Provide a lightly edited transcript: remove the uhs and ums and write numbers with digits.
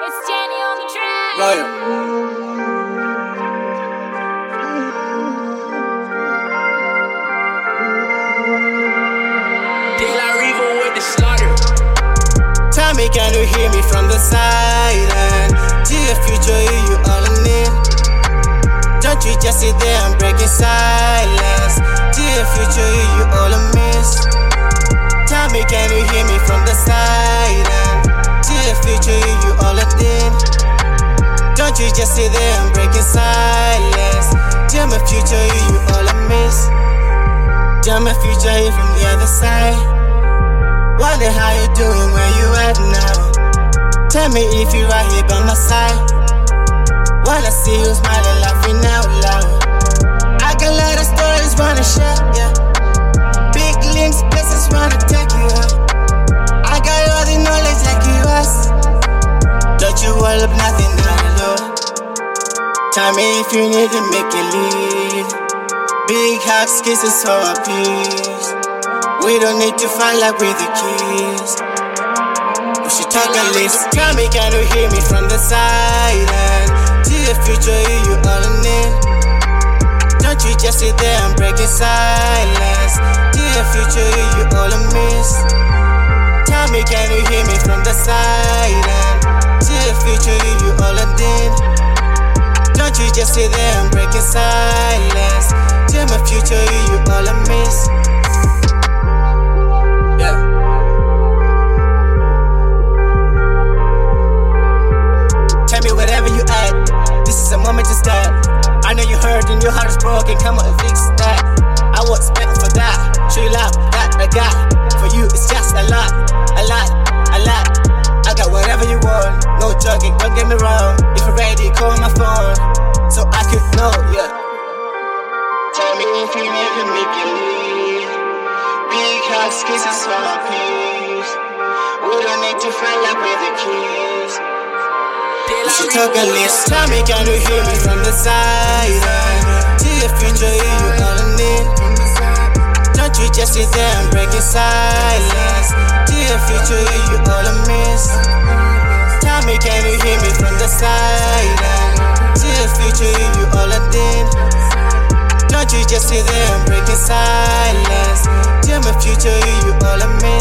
It's Jenny on the track. Royal. De La Riva with the slaughter. Tell me, can you hear me from the side? And dear future, you all in it. Don't you just sit there and break in silence? Dear future, you all a miss. Tell me, can you hear me from the side? And dear future, you all a din. Don't you just sit there and break in silence? Dear my future, you all a miss. Dear my future, you from the other side. Wonder how you doing, where you at now? Tell me if you right here by my side. Wanna see you smiling, laughing out loud. I got a lot of stories wanna share, yeah. Big links, places wanna take you out. I got all the knowledge like you ask. Don't you worry up nothing down low. Tell me if you need to make a lead. Big hugs, kisses for our peace. We don't need to fight like we're the kids. We should talk a list. Tell me, can you hear me from the side? And dear future, you all in it. Don't you just sit there and break in silence? Dear future, you all a miss. Tell me, can you hear me from the side? And dear future, you all a din. Don't you just sit there and break in silence? Dear my future, you all a miss. Tell me whatever you at, this is a moment to start. I know you hurt and your heart is broken, come on and fix that. I was spent for that, show you love that I got. For you it's just a lot, a lot, a lot. I got whatever you want, no joking, don't get me wrong. If you're ready, call my phone, so I could know, yeah. Tell me if you never make it leave. Big hugs, kisses for my peace. We don't need to fight like we're the kids. We should talk a list. Tell me, can you hear me from the side? Dear future, you all in it. Don't you just sit there and break in silence? Dear future, you all a miss. Tell me, can you hear me from the side? Dear future, you all a din. Don't you just sit there and break in silence? Dear my future, you all a miss.